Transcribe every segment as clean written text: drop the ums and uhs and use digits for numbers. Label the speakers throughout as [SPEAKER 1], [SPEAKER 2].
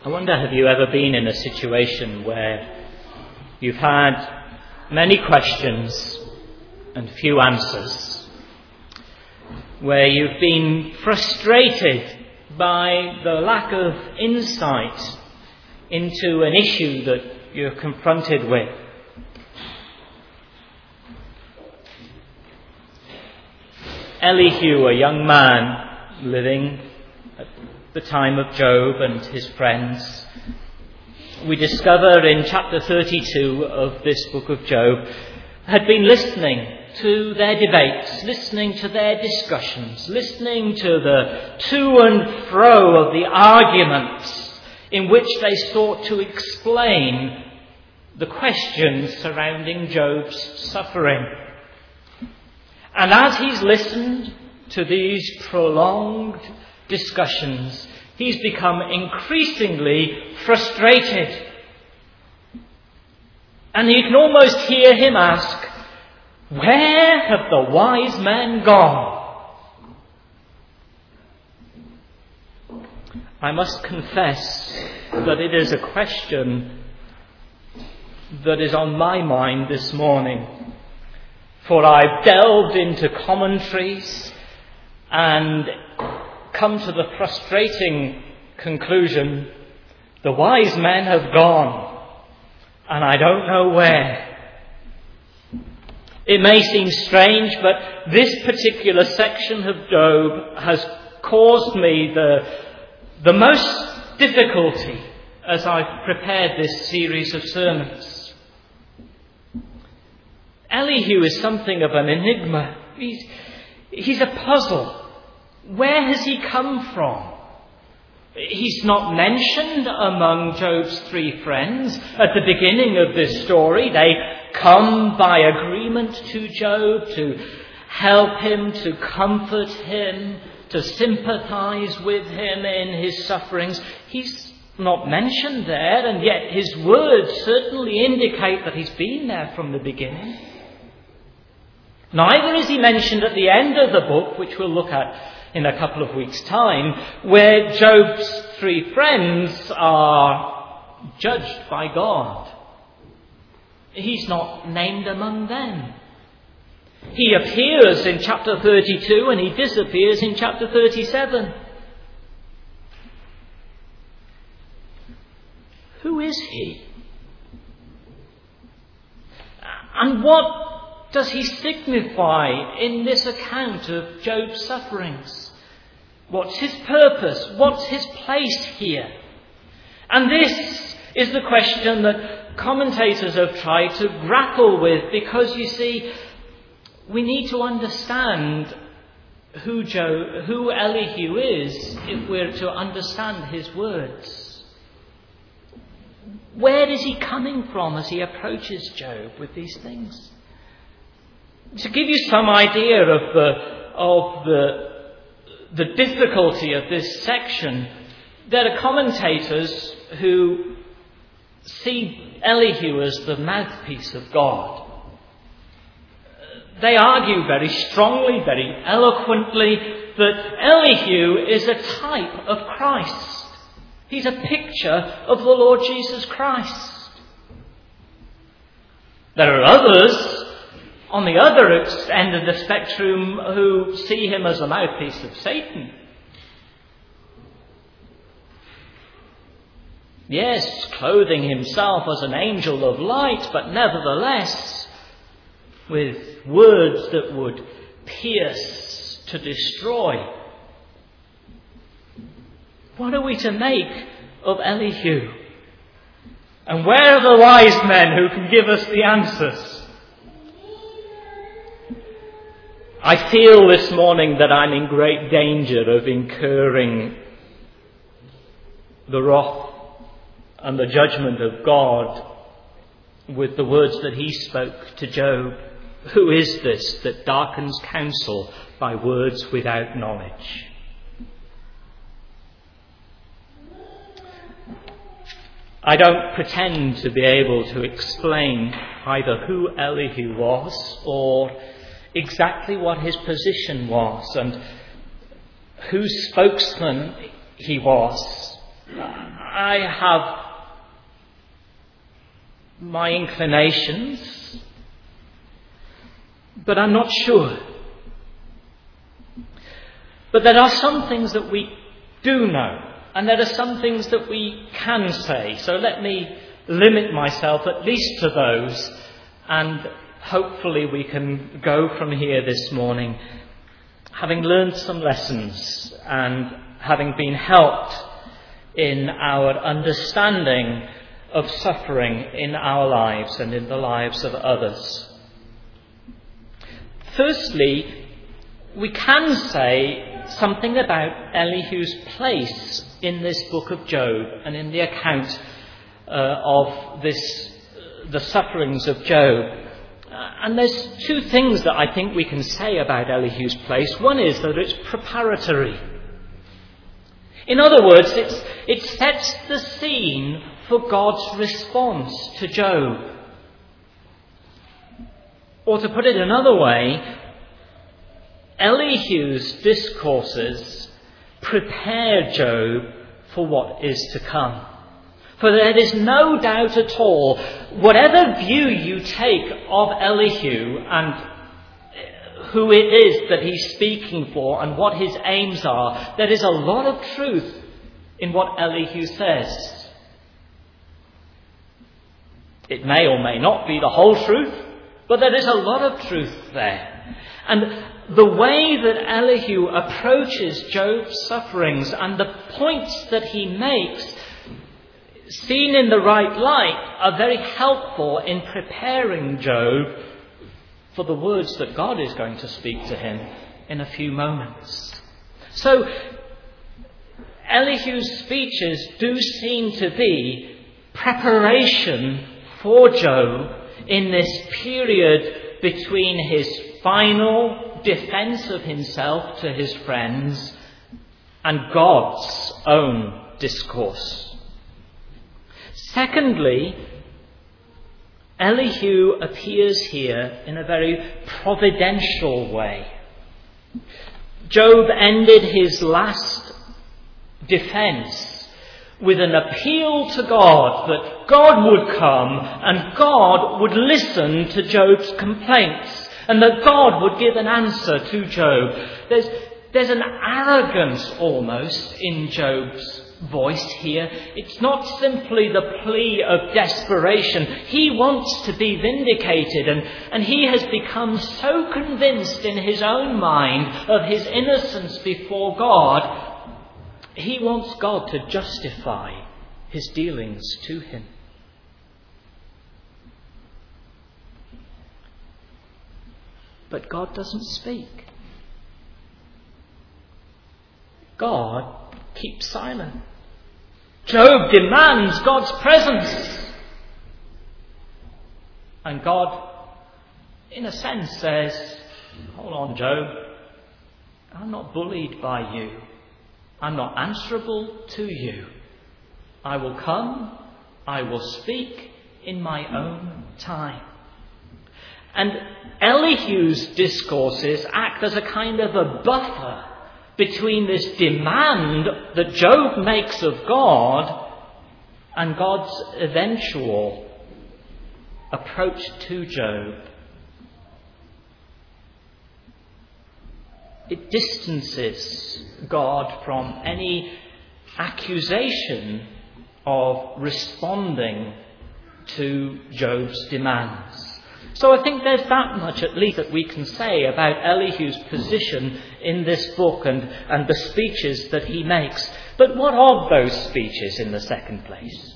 [SPEAKER 1] I wonder, have you ever been in a situation where you've had many questions and few answers, where you've been frustrated by the lack of insight into an issue that you're confronted with? Elihu, a young man living at the time of Job and his friends, we discover in chapter 32 of this book of Job, had been listening to their debates, listening to their discussions, listening to the to and fro of the arguments in which they sought to explain the questions surrounding Job's suffering. And as he's listened to these prolonged discussions, he's become increasingly frustrated. And you can almost hear him ask, "Where have the wise men gone?" I must confess that it is a question that is on my mind this morning. For I've delved into commentaries and come to the frustrating conclusion, the wise men have gone, and I don't know where. It may seem strange, but this particular section of Job has caused me the most difficulty as I've prepared this series of sermons. Elihu is something of an enigma. He's a puzzle. Where has he come from? He's not mentioned among Job's three friends at the beginning of this story. They come by agreement to Job to help him, to comfort him, to sympathize with him in his sufferings. He's not mentioned there, and yet his words certainly indicate that he's been there from the beginning. Neither is he mentioned at the end of the book, which we'll look at in a couple of weeks' time, where Job's three friends are judged by God. He's not named among them. He appears in chapter 32 and he disappears in chapter 37. Who is he? And what does he signify in this account of Job's sufferings? What's his purpose? What's his place here? And this is the question that commentators have tried to grapple with, because you see, we need to understand who Elihu is if we're to understand his words. Where is he coming from as he approaches Job with these things? To give you some idea of the difficulty of this section, there are commentators who see Elihu as the mouthpiece of God. They argue very strongly, very eloquently, that Elihu is a type of Christ. He's a picture of the Lord Jesus Christ. There are others on the other end of the spectrum who see him as a mouthpiece of Satan. Yes, clothing himself as an angel of light, but nevertheless with words that would pierce to destroy. What are we to make of Elihu? And where are the wise men who can give us the answers? I feel this morning that I'm in great danger of incurring the wrath and the judgment of God with the words that he spoke to Job. Who is this that darkens counsel by words without knowledge? I don't pretend to be able to explain either who Elihu was or exactly what his position was and whose spokesman he was. I have my inclinations, but I'm not sure. But there are some things that we do know, and there are some things that we can say. So let me limit myself at least to those, and hopefully we can go from here this morning having learned some lessons and having been helped in our understanding of suffering in our lives and in the lives of others. Firstly, we can say something about Elihu's place in this book of Job and in the account of the sufferings of Job. And there's two things that I think we can say about Elihu's place. One is that it's preparatory. In other words, it sets the scene for God's response to Job. Or to put it another way, Elihu's discourses prepare Job for what is to come. For there is no doubt at all, whatever view you take of Elihu and who it is that he's speaking for and what his aims are, there is a lot of truth in what Elihu says. It may or may not be the whole truth, but there is a lot of truth there. And the way that Elihu approaches Job's sufferings and the points that he makes, seen in the right light, are very helpful in preparing Job for the words that God is going to speak to him in a few moments. So, Elihu's speeches do seem to be preparation for Job in this period between his final defense of himself to his friends and God's own discourse. Secondly, Elihu appears here in a very providential way. Job ended his last defense with an appeal to God that God would come and God would listen to Job's complaints and that God would give an answer to Job. There's an arrogance almost in Job's voice here. It's not simply the plea of desperation. He wants to be vindicated, and he has become so convinced in his own mind of his innocence before God, he wants God to justify his dealings to him. But God doesn't speak. God keeps silent. Job demands God's presence. And God, in a sense, says, hold on, Job. I'm not bullied by you. I'm not answerable to you. I will come. I will speak in my own time. And Elihu's discourses act as a kind of a buffer between this demand that Job makes of God and God's eventual approach to Job. It distances God from any accusation of responding to Job's demands. So I think there's that much at least that we can say about Elihu's position in this book and the speeches that he makes. But what of those speeches in the second place?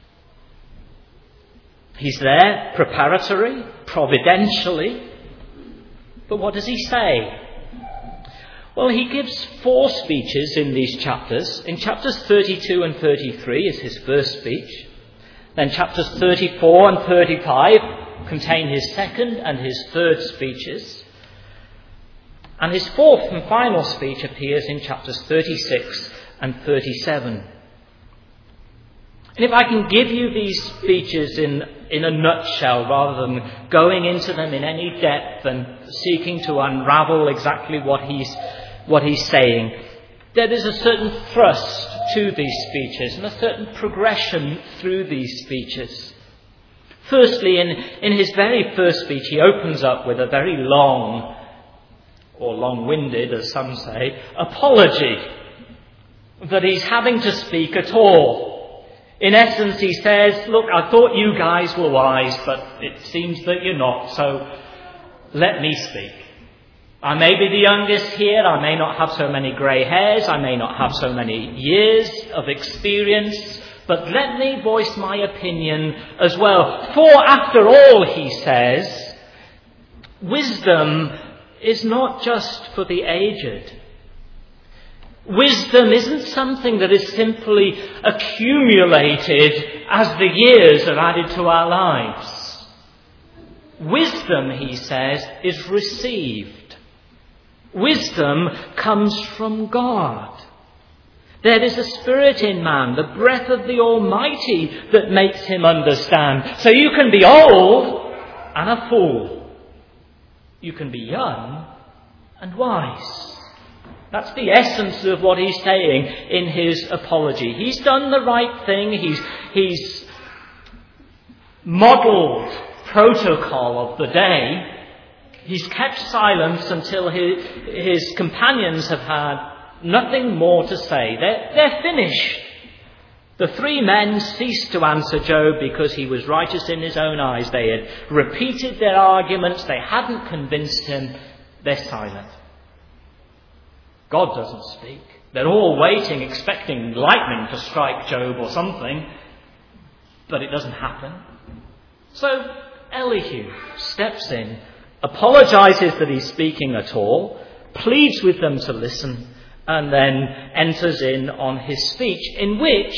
[SPEAKER 1] He's there preparatory, providentially. But what does he say? Well, he gives 4 speeches in these chapters. In chapters 32 and 33 is his first speech. Then chapters 34 and 35 contain his second and his third speeches. And his fourth and final speech appears in chapters 36 and 37. And if I can give you these speeches in a nutshell, rather than going into them in any depth and seeking to unravel exactly what he's saying, There is a certain thrust to these speeches and a certain progression through these speeches. Firstly, in his very first speech, he opens up with a very long, or long-winded, as some say, apology that he's having to speak at all. In essence, he says, look, I thought you guys were wise, but it seems that you're not, so let me speak. I may be the youngest here, I may not have so many grey hairs, I may not have so many years of experience, but let me voice my opinion as well. For after all, he says, wisdom is not just for the aged. Wisdom isn't something that is simply accumulated as the years are added to our lives. Wisdom, he says, is received. Wisdom comes from God. There is a spirit in man, the breath of the Almighty, that makes him understand. So you can be old and a fool. You can be young and wise. That's the essence of what he's saying in his apology. He's done the right thing. He's modelled protocol of the day. He's kept silence until his companions have had nothing more to say. They're finished. The three men ceased to answer Job because he was righteous in his own eyes. They had repeated their arguments. They hadn't convinced him. They're silent. God doesn't speak. They're all waiting, expecting lightning to strike Job or something. But it doesn't happen. So Elihu steps in, apologizes that he's speaking at all, pleads with them to listen, and then enters in on his speech, in which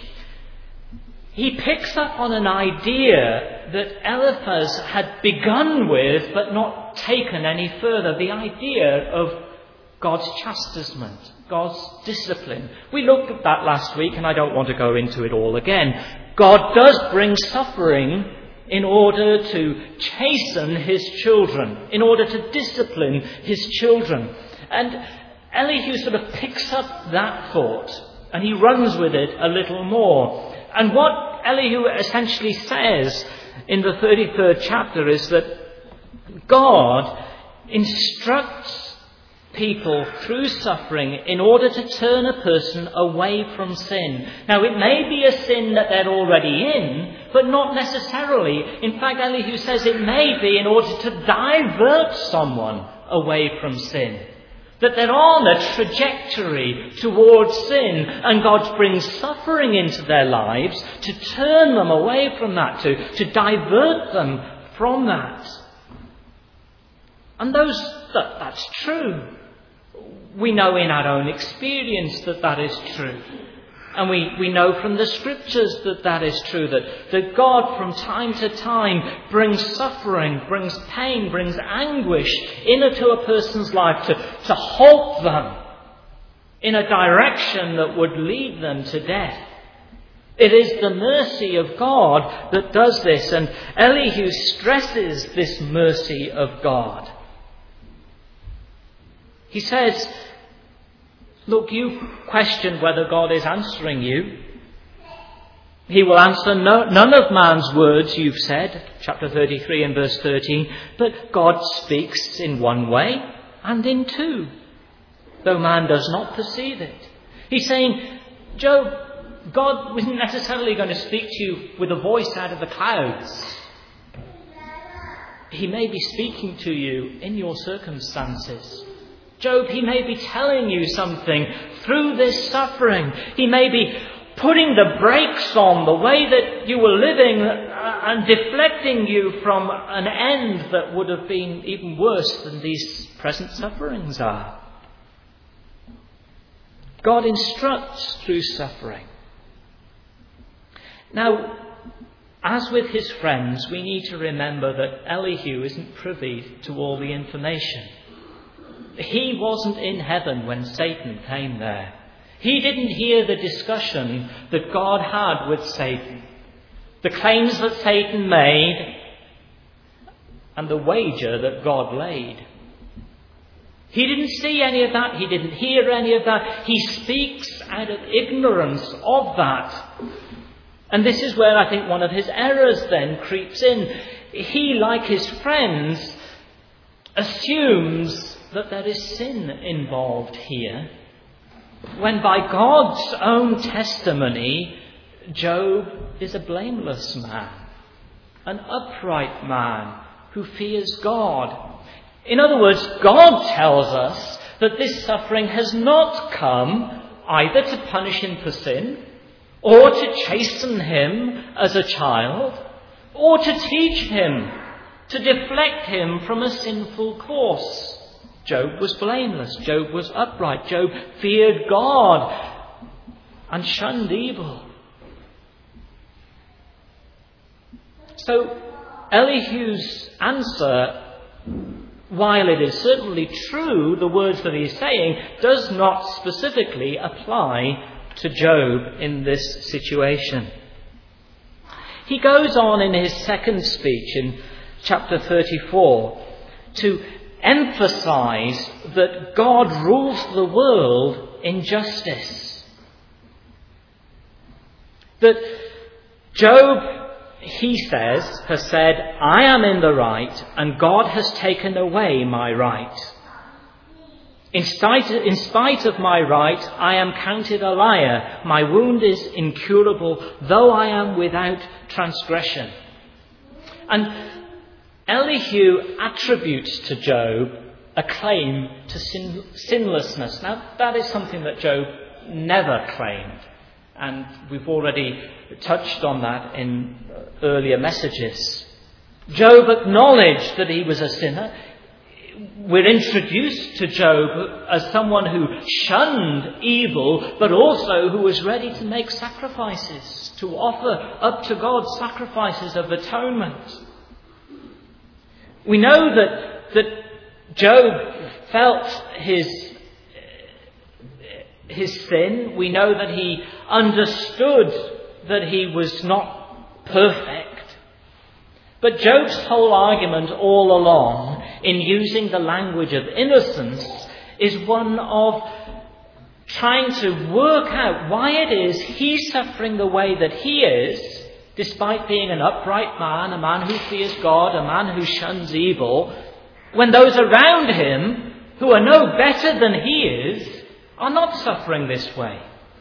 [SPEAKER 1] he picks up on an idea that Eliphaz had begun with but not taken any further, the idea of God's chastisement, God's discipline. We looked at that last week, and I don't want to go into it all again. God does bring suffering in order to chasten his children, in order to discipline his children. And Elihu sort of picks up that thought and he runs with it a little more. And what Elihu essentially says in the 33rd chapter is that God instructs people through suffering in order to turn a person away from sin. Now, it may be a sin that they're already in, but not necessarily. In fact, Elihu says it may be in order to divert someone away from sin. That they're on a trajectory towards sin, and God brings suffering into their lives to turn them away from that, to divert them from that. And that's true. We know in our own experience that is true. And we know from the scriptures that is true, that God from time to time brings suffering, brings pain, brings anguish into a person's life to halt them in a direction that would lead them to death. It is the mercy of God that does this, and Elihu stresses this mercy of God. He says, look, you question whether God is answering you. He will answer none of man's words, you've said, chapter 33 and verse 13, but God speaks in one way and in two, though man does not perceive it. He's saying, Job, God isn't necessarily going to speak to you with a voice out of the clouds. He may be speaking to you in your circumstances. Job, he may be telling you something through this suffering. He may be putting the brakes on the way that you were living and deflecting you from an end that would have been even worse than these present sufferings are. God instructs through suffering. Now, as with his friends, we need to remember that Elihu isn't privy to all the information. He wasn't in heaven when Satan came there. He didn't hear the discussion that God had with Satan, the claims that Satan made, and the wager that God laid. He didn't see any of that. He didn't hear any of that. He speaks out of ignorance of that. And this is where I think one of his errors then creeps in. He, like his friends, assumes that there is sin involved here, when by God's own testimony, Job is a blameless man, an upright man who fears God. In other words, God tells us that this suffering has not come either to punish him for sin, or to chasten him as a child, or to teach him, to deflect him from a sinful course. Job was blameless. Job was upright. Job feared God and shunned evil. So Elihu's answer, while it is certainly true, the words that he's saying, does not specifically apply to Job in this situation. He goes on in his second speech in chapter 34 to emphasize that God rules the world in justice. That Job, he says, has said, I am in the right and God has taken away my right. In spite of my right, I am counted a liar. My wound is incurable, though I am without transgression. And Elihu attributes to Job a claim to sinlessness. Now, that is something that Job never claimed. And we've already touched on that in earlier messages. Job acknowledged that he was a sinner. We're introduced to Job as someone who shunned evil, but also who was ready to make sacrifices, to offer up to God sacrifices of atonement. We know that Job felt his sin. We know that he understood that he was not perfect. But Job's whole argument all along, in using the language of innocence, is one of trying to work out why it is he's suffering the way that he is, despite being an upright man, a man who fears God, a man who shuns evil, when those around him, who are no better than he is, are not suffering this way.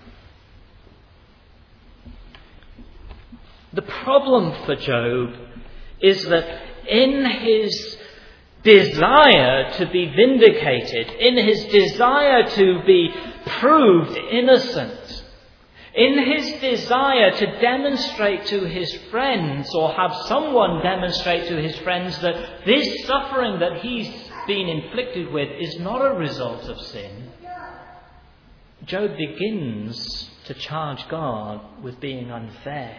[SPEAKER 1] The problem for Job is that in his desire to be vindicated, in his desire to be proved innocent, in his desire to demonstrate to his friends, or have someone demonstrate to his friends, that this suffering that he's been inflicted with is not a result of sin, Job begins to charge God with being unfair.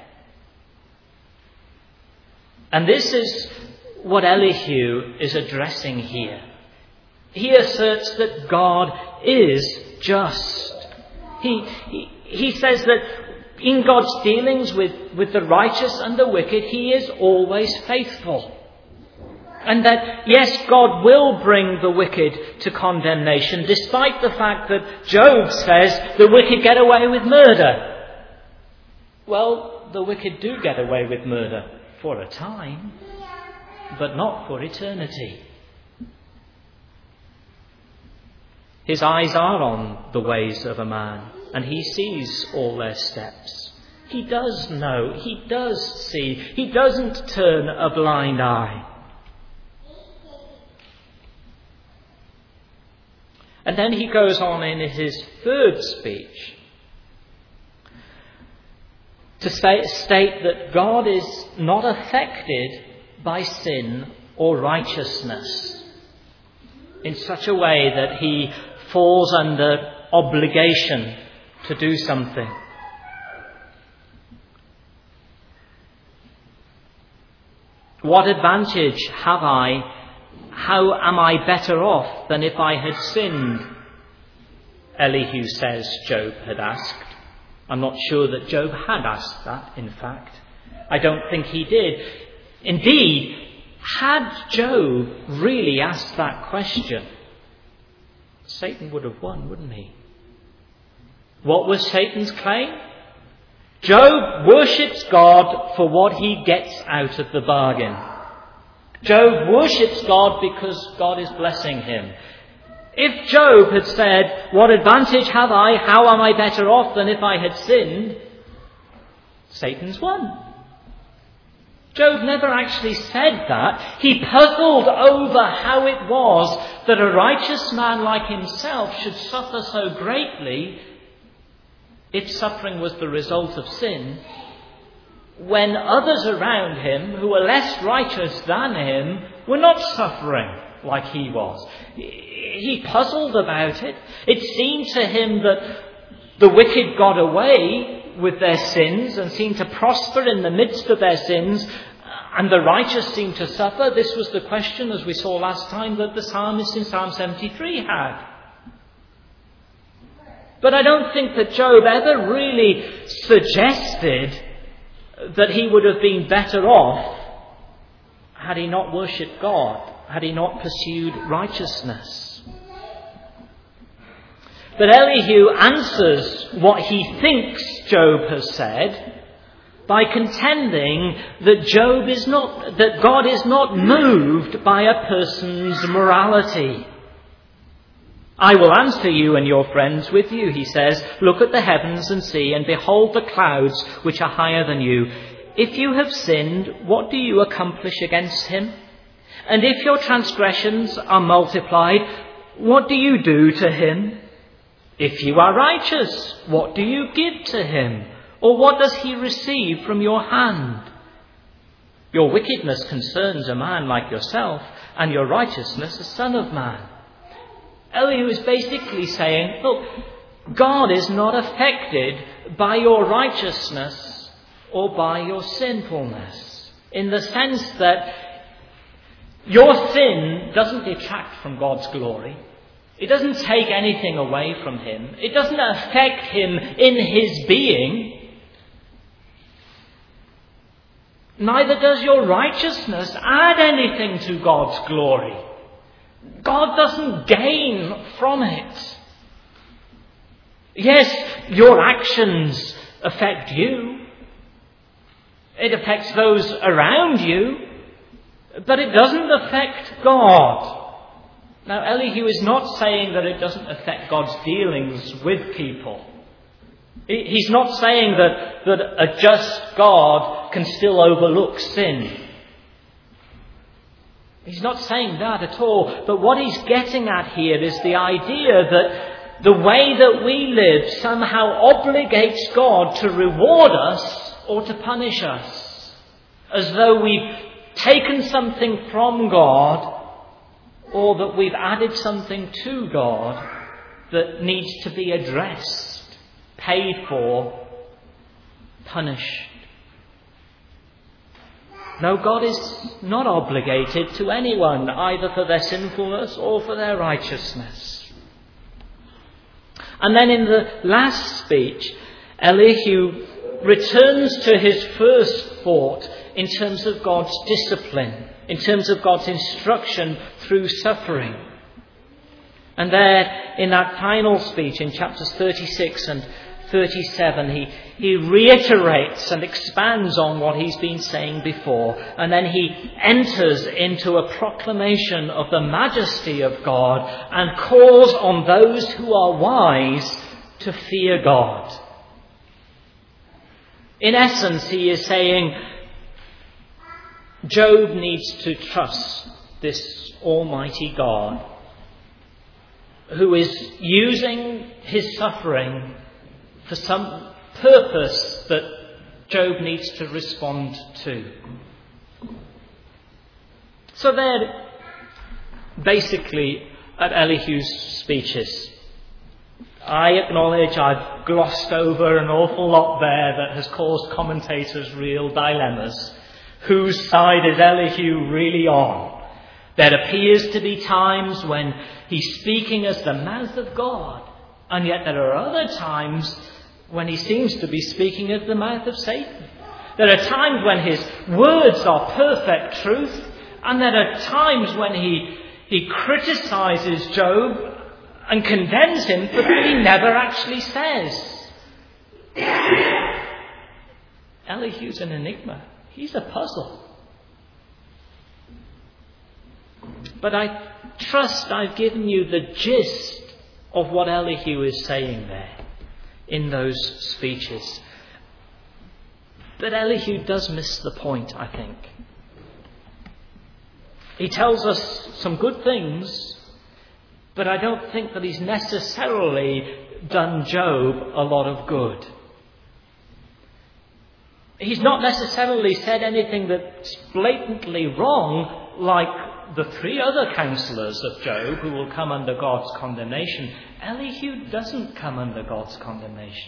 [SPEAKER 1] And this is what Elihu is addressing here. He asserts that God is just. He says that in God's dealings with the righteous and the wicked, he is always faithful. And that, yes, God will bring the wicked to condemnation, despite the fact that Job says the wicked get away with murder. Well, the wicked do get away with murder for a time, but not for eternity. His eyes are on the ways of a man, and he sees all their steps. He does know, he does see, he doesn't turn a blind eye. And then he goes on in his third speech to state that God is not affected by sin or righteousness in such a way that he falls under obligation to do something. What advantage have I? How am I better off than if I had sinned? Elihu says Job had asked. I'm not sure that Job had asked that, in fact. I don't think he did. Indeed, had Job really asked that question, Satan would have won, wouldn't he? What was Satan's claim? Job worships God for what he gets out of the bargain. Job worships God because God is blessing him. If Job had said, "What advantage have I? How am I better off than if I had sinned?" Satan's won. Job never actually said that. He puzzled over how it was that a righteous man like himself should suffer so greatly if suffering was the result of sin, when others around him who were less righteous than him were not suffering like he was. He puzzled about it. It seemed to him that the wicked got away with their sins and seemed to prosper in the midst of their sins, and the righteous seemed to suffer. This was the question, as we saw last time, that the psalmist in Psalm 73 had. But I don't think that Job ever really suggested that he would have been better off had he not worshipped God, had he not pursued righteousness. But Elihu answers what he thinks Job has said by contending that God is not moved by a person's morality. "I will answer you and your friends with you," he says. "Look at the heavens and see, and behold the clouds which are higher than you. If you have sinned, what do you accomplish against him? And if your transgressions are multiplied, what do you do to him? If you are righteous, what do you give to him? Or what does he receive from your hand? Your wickedness concerns a man like yourself, and your righteousness a son of man." Elihu is basically saying, look, God is not affected by your righteousness or by your sinfulness, in the sense that your sin doesn't detract from God's glory. It doesn't take anything away from him. It doesn't affect him in his being. Neither does your righteousness add anything to God's glory. God doesn't gain from it. Yes, your actions affect you. It affects those around you, but it doesn't affect God. Now, Elihu is not saying that it doesn't affect God's dealings with people. He's not saying that a just God can still overlook sin. He's not saying that at all. But what he's getting at here is the idea that the way that we live somehow obligates God to reward us or to punish us, as though we've taken something from God or that we've added something to God that needs to be addressed, paid for, punished. No, God is not obligated to anyone, either for their sinfulness or for their righteousness. And then in the last speech, Elihu returns to his first thought in terms of God's discipline, in terms of God's instruction through suffering. And there, in that final speech in chapters 36 and 37, he reiterates and expands on what he's been saying before, and then he enters into a proclamation of the majesty of God and calls on those who are wise to fear God. In essence, he is saying Job needs to trust this Almighty God, who is using his suffering for some purpose that Job needs to respond to. So there, basically, at Elihu's speeches, I acknowledge I've glossed over an awful lot there that has caused commentators real dilemmas. Whose side is Elihu really on? There appears to be times when he's speaking as the mouth of God, and yet there are other times when he seems to be speaking as the mouth of Satan. There are times when his words are perfect truth, and there are times when he criticizes Job and condemns him for what he never actually says. Elihu's an enigma. He's a puzzle. But I trust I've given you the gist of what Elihu is saying there in those speeches. But Elihu does miss the point, I think. He tells us some good things, but I don't think that he's necessarily done Job a lot of good. He's not necessarily said anything that's blatantly wrong, like the three other counselors of Job who will come under God's condemnation. Elihu doesn't come under God's condemnation.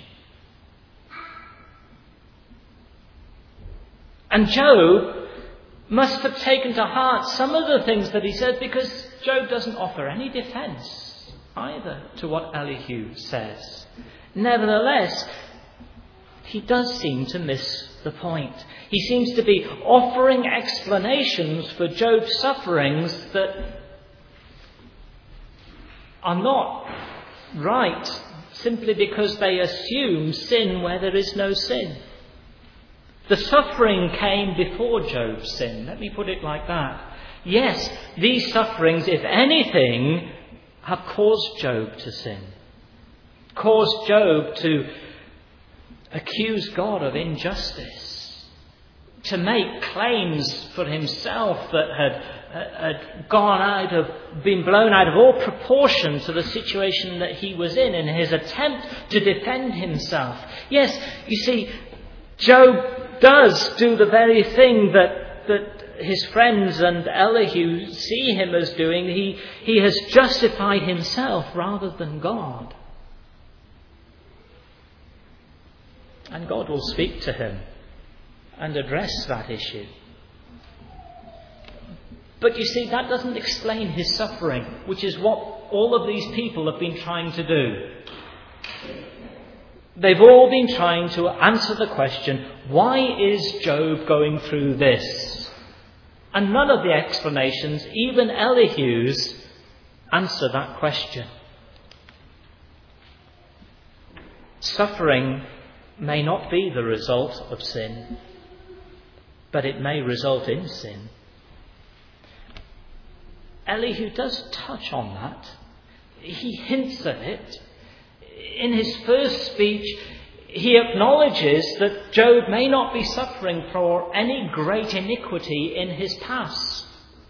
[SPEAKER 1] And Job must have taken to heart some of the things that he said, because Job doesn't offer any defense either to what Elihu says. Nevertheless, he does seem to miss the point. He seems to be offering explanations for Job's sufferings that are not right simply because they assume sin where there is no sin. The suffering came before Job's sin. Let me put it like that. Yes, these sufferings, if anything, have caused Job to sin. Caused Job to accuse God of injustice. To make claims for himself that had been blown out of all proportion to the situation that he was in his attempt to defend himself. Yes, you see, Job does do the very thing that his friends and Elihu see him as doing. He has justified himself rather than God. And God will speak to him and address that issue. But you see, that doesn't explain his suffering, which is what all of these people have been trying to do. They've all been trying to answer the question, why is Job going through this? And none of the explanations, even Elihu's, answer that question. Suffering may not be the result of sin, but it may result in sin. Elihu does touch on that. He hints at it. In his first speech, he acknowledges that Job may not be suffering for any great iniquity in his past.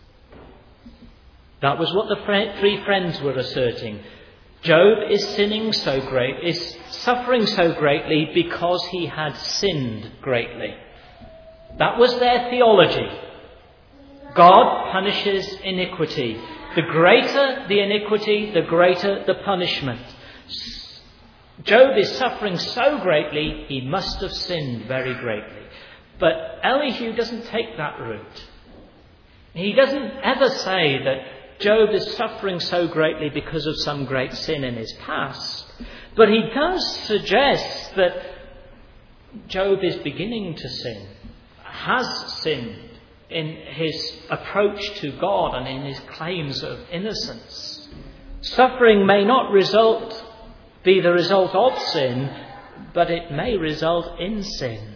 [SPEAKER 1] That was what the three friends were asserting. Job is suffering so greatly because he had sinned greatly. That was their theology. God punishes iniquity. The greater the iniquity, the greater the punishment. Job is suffering so greatly, he must have sinned very greatly. But Elihu doesn't take that route. He doesn't ever say that Job is suffering so greatly because of some great sin in his past. But he does suggest that Job is beginning to sin, has sinned in his approach to God and in his claims of innocence. Suffering may not be the result of sin, but it may result in sin.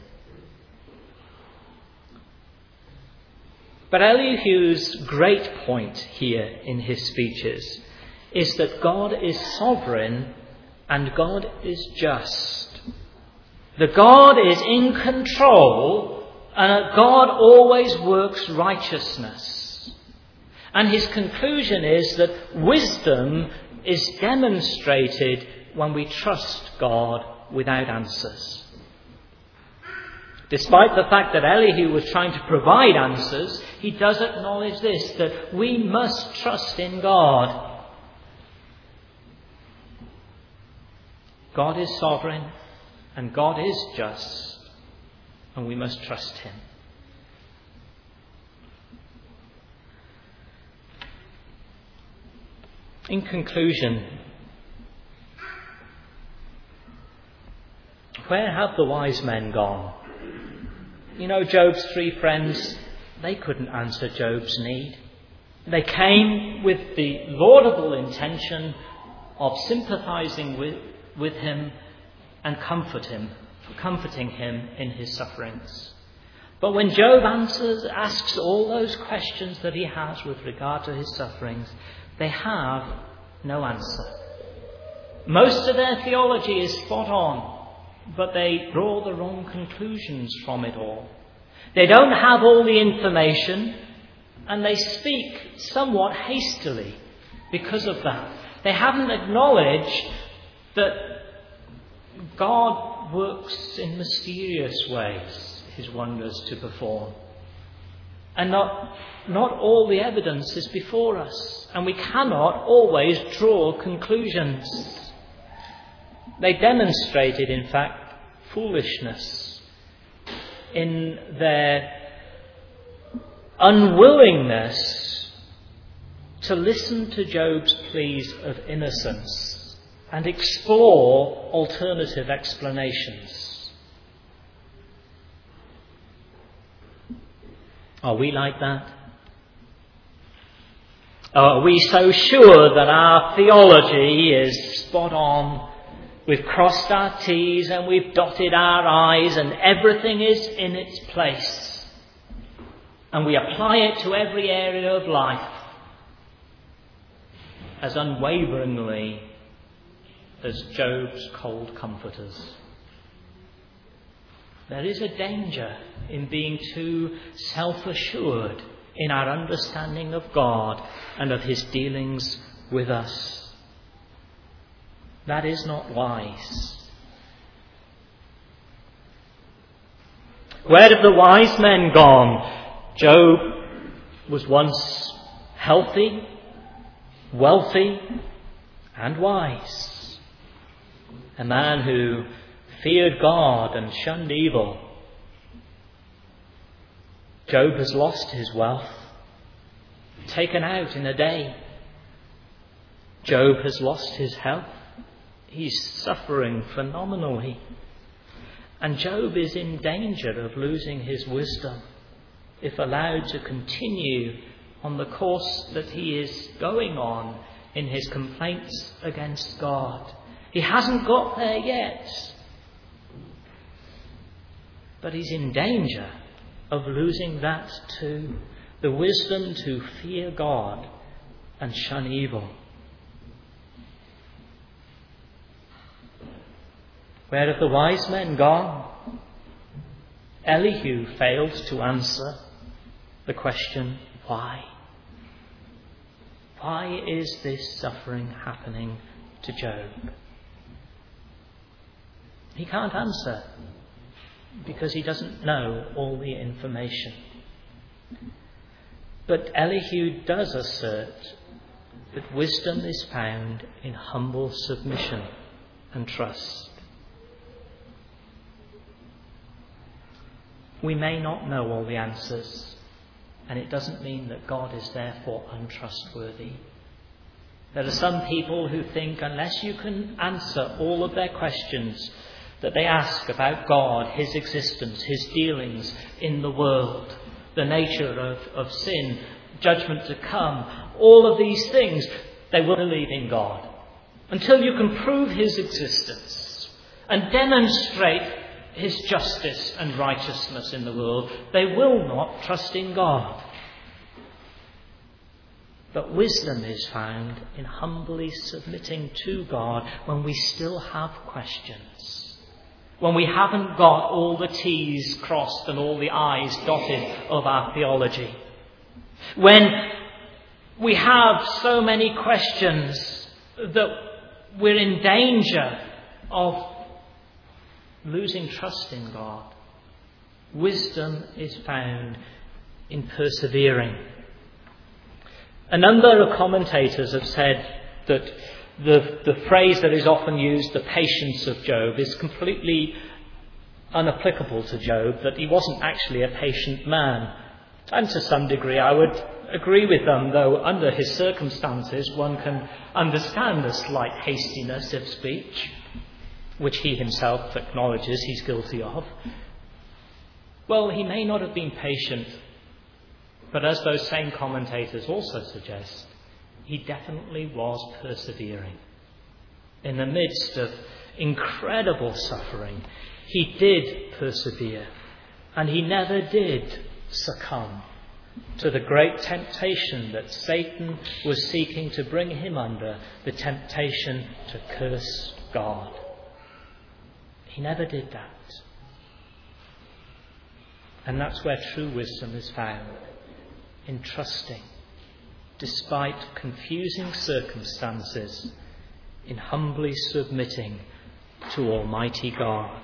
[SPEAKER 1] But Elihu's great point here in his speeches is that God is sovereign and God is just. That God is in control and that God always works righteousness. And his conclusion is that wisdom is demonstrated when we trust God without answers. Despite the fact that Elihu was trying to provide answers, he does acknowledge this, that we must trust in God. God is sovereign and God is just, and we must trust him. In conclusion, where have the wise men gone? You know, Job's three friends, they couldn't answer Job's need. They came with the laudable intention of sympathizing with him and comforting him in his sufferings. But when Job asks all those questions that he has with regard to his sufferings, they have no answer. Most of their theology is spot on, but they draw the wrong conclusions from it all. They don't have all the information, and they speak somewhat hastily because of that. They haven't acknowledged that God works in mysterious ways, his wonders to perform. And not all the evidence is before us, and we cannot always draw conclusions. They demonstrated, in fact, foolishness in their unwillingness to listen to Job's pleas of innocence and explore alternative explanations. Are we like that? Are we so sure that our theology is spot on? We've crossed our T's and we've dotted our I's and everything is in its place. And we apply it to every area of life as unwaveringly as Job's cold comforters. There is a danger in being too self-assured in our understanding of God and of his dealings with us. That is not wise. Where have the wise men gone? Job was once healthy, wealthy, and wise. A man who feared God and shunned evil. Job has lost his wealth, taken out in a day. Job has lost his health. He's suffering phenomenally. And Job is in danger of losing his wisdom if allowed to continue on the course that he is going on in his complaints against God. He hasn't got there yet, but he's in danger of losing that too, the wisdom to fear God and shun evil. Where have the wise men gone? Elihu failed to answer the question, why? Why is this suffering happening to Job? He can't answer because he doesn't know all the information. But Elihu does assert that wisdom is found in humble submission and trust. We may not know all the answers, and it doesn't mean that God is therefore untrustworthy. There are some people who think unless you can answer all of their questions that they ask about God, his existence, his dealings in the world, the nature of sin, judgment to come, all of these things, they will believe in God. Until you can prove his existence and demonstrate his justice and righteousness in the world, they will not trust in God. But wisdom is found in humbly submitting to God when we still have questions, when we haven't got all the T's crossed and all the I's dotted of our theology, when we have so many questions that we're in danger of losing trust in God. Wisdom is found in persevering. A number of commentators have said that the phrase that is often used, the patience of Job, is completely unapplicable to Job, that he wasn't actually a patient man. And to some degree I would agree with them, though under his circumstances one can understand a slight hastiness of speech, which he himself acknowledges he's guilty of. Well, he may not have been patient, but as those same commentators also suggest, he definitely was persevering. In the midst of incredible suffering, he did persevere, and he never did succumb to the great temptation that Satan was seeking to bring him under, the temptation to curse God. He never did that. And that's where true wisdom is found, in trusting, despite confusing circumstances, in humbly submitting to Almighty God.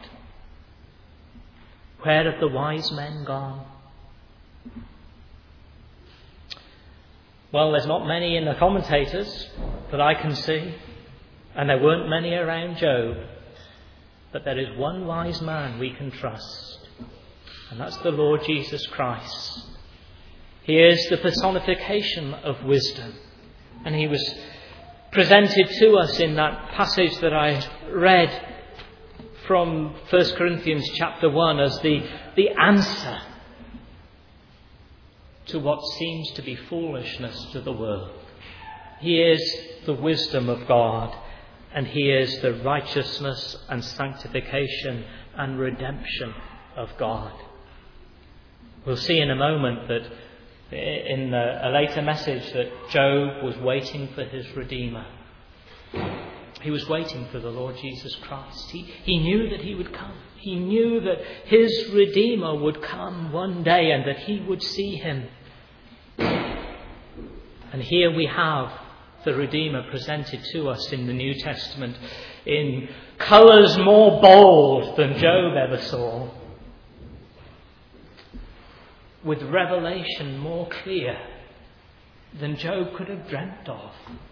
[SPEAKER 1] Where have the wise men gone? Well, there's not many in the commentators that I can see, and there weren't many around Job, but there is one wise man we can trust, and that's the Lord Jesus Christ. He is the personification of wisdom, and he was presented to us in that passage that I read from 1 Corinthians chapter 1 as the answer to what seems to be foolishness to the world. He is the wisdom of God, and he is the righteousness and sanctification and redemption of God. We'll see in a moment that in a later message that Job was waiting for his Redeemer. He was waiting for the Lord Jesus Christ. He knew that he would come. He knew that his Redeemer would come one day and that he would see him. And here we have the Redeemer presented to us in the New Testament in colours more bold than Job ever saw, with revelation more clear than Job could have dreamt of.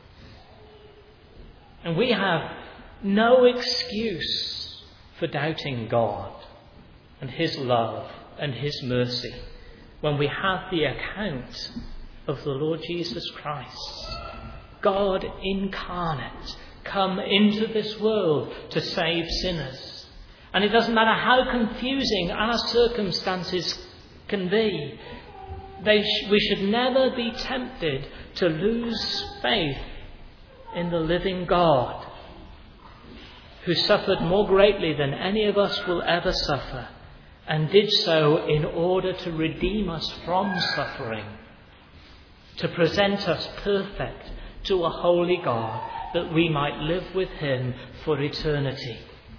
[SPEAKER 1] And we have no excuse for doubting God and his love and his mercy when we have the account of the Lord Jesus Christ, God incarnate, come into this world to save sinners. And it doesn't matter how confusing our circumstances can be, we should never be tempted to lose faith in the living God, who suffered more greatly than any of us will ever suffer, and did so in order to redeem us from suffering, to present us perfect to a holy God, that we might live with him for eternity.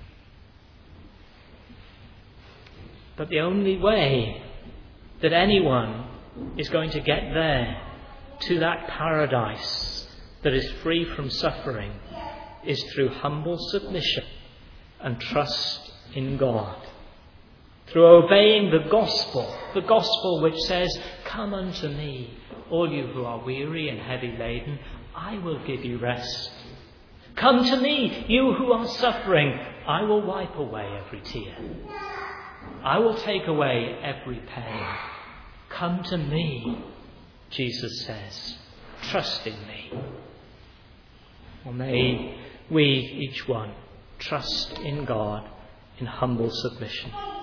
[SPEAKER 1] But the only way that anyone is going to get there, to that paradise that is free from suffering, is through humble submission and trust in God. Through obeying the gospel which says, "Come unto me, all you who are weary and heavy laden, I will give you rest. Come to me, you who are suffering, I will wipe away every tear. I will take away every pain. Come to me," Jesus says. "Trust in me." Well, may we, each one, trust in God in humble submission.